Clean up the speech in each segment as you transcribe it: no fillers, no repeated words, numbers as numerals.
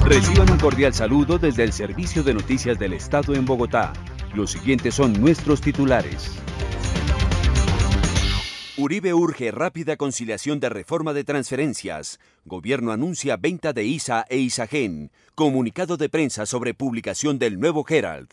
Reciban un cordial saludo desde el Servicio de Noticias del Estado en Bogotá. Los siguientes son nuestros titulares. Uribe urge rápida conciliación de reforma de transferencias. Gobierno anuncia venta de ISA e Isagen. Comunicado de prensa sobre publicación del nuevo Herald.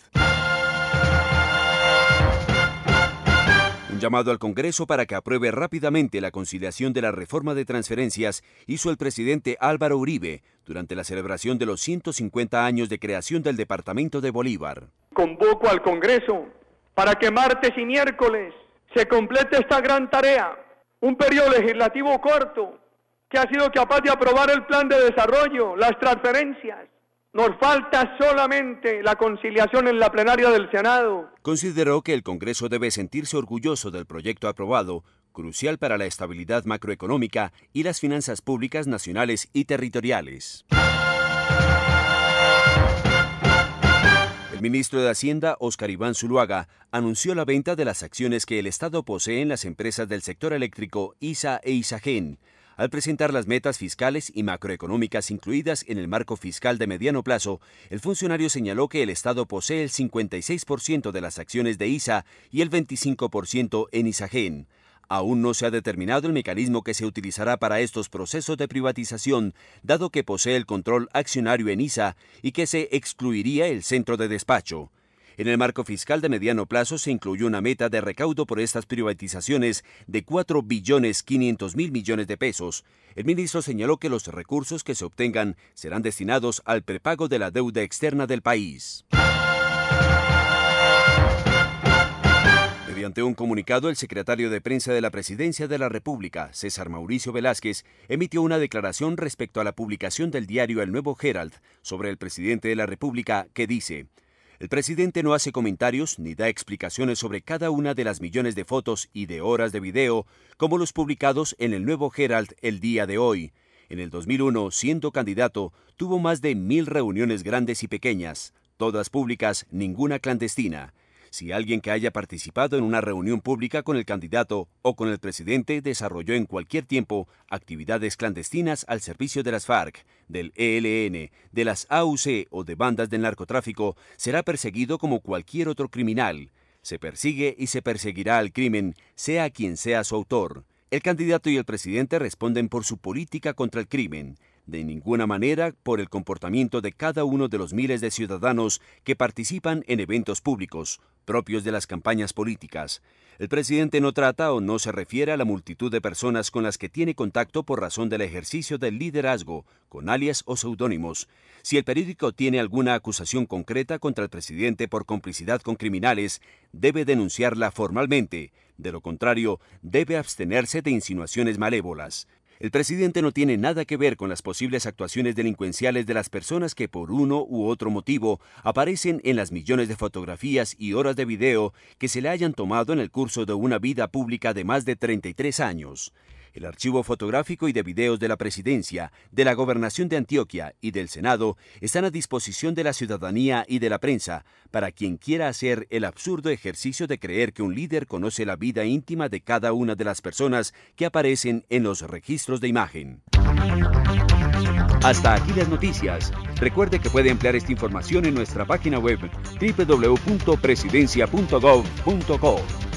Un llamado al Congreso para que apruebe rápidamente la conciliación de la reforma de transferencias hizo el presidente Álvaro Uribe durante la celebración de los 150 años de creación del departamento de Bolívar. Convoco al Congreso para que martes y miércoles se complete esta gran tarea, un periodo legislativo corto que ha sido capaz de aprobar el plan de desarrollo, las transferencias. Nos falta solamente la conciliación en la plenaria del Senado. Consideró que el Congreso debe sentirse orgulloso del proyecto aprobado, crucial para la estabilidad macroeconómica y las finanzas públicas nacionales y territoriales. El ministro de Hacienda, Óscar Iván Zuluaga, anunció la venta de las acciones que el Estado posee en las empresas del sector eléctrico ISA e Isagen. Al presentar las metas fiscales y macroeconómicas incluidas en el marco fiscal de mediano plazo, el funcionario señaló que el Estado posee el 56% de las acciones de ISA y el 25% en Isagen. Aún no se ha determinado el mecanismo que se utilizará para estos procesos de privatización, dado que posee el control accionario en ISA y que se excluiría el centro de despacho. En el marco fiscal de mediano plazo se incluyó una meta de recaudo por estas privatizaciones de 4.500.000 millones de pesos. El ministro señaló que los recursos que se obtengan serán destinados al prepago de la deuda externa del país. Mediante un comunicado, el secretario de Prensa de la Presidencia de la República, César Mauricio Velázquez, emitió una declaración respecto a la publicación del diario El Nuevo Herald sobre el presidente de la República que dice: el presidente no hace comentarios ni da explicaciones sobre cada una de las millones de fotos y de horas de video como los publicados en el Nuevo Herald el día de hoy. En el 2001, siendo candidato, tuvo más de 1.000 reuniones grandes y pequeñas, todas públicas, ninguna clandestina. Si alguien que haya participado en una reunión pública con el candidato o con el presidente desarrolló en cualquier tiempo actividades clandestinas al servicio de las FARC, del ELN, de las AUC o de bandas del narcotráfico, será perseguido como cualquier otro criminal. Se persigue y se perseguirá al crimen, sea quien sea su autor. El candidato y el presidente responden por su política contra el crimen. De ninguna manera por el comportamiento de cada uno de los miles de ciudadanos que participan en eventos públicos, propios de las campañas políticas. El presidente no trata o no se refiere a la multitud de personas con las que tiene contacto por razón del ejercicio del liderazgo, con alias o seudónimos. Si el periódico tiene alguna acusación concreta contra el presidente por complicidad con criminales, debe denunciarla formalmente. De lo contrario, debe abstenerse de insinuaciones malévolas. El presidente no tiene nada que ver con las posibles actuaciones delincuenciales de las personas que por uno u otro motivo aparecen en las millones de fotografías y horas de video que se le hayan tomado en el curso de una vida pública de más de 33 años. El archivo fotográfico y de videos de la Presidencia, de la Gobernación de Antioquia y del Senado están a disposición de la ciudadanía y de la prensa para quien quiera hacer el absurdo ejercicio de creer que un líder conoce la vida íntima de cada una de las personas que aparecen en los registros de imagen. Hasta aquí las noticias. Recuerde que puede emplear esta información en nuestra página web www.presidencia.gov.co.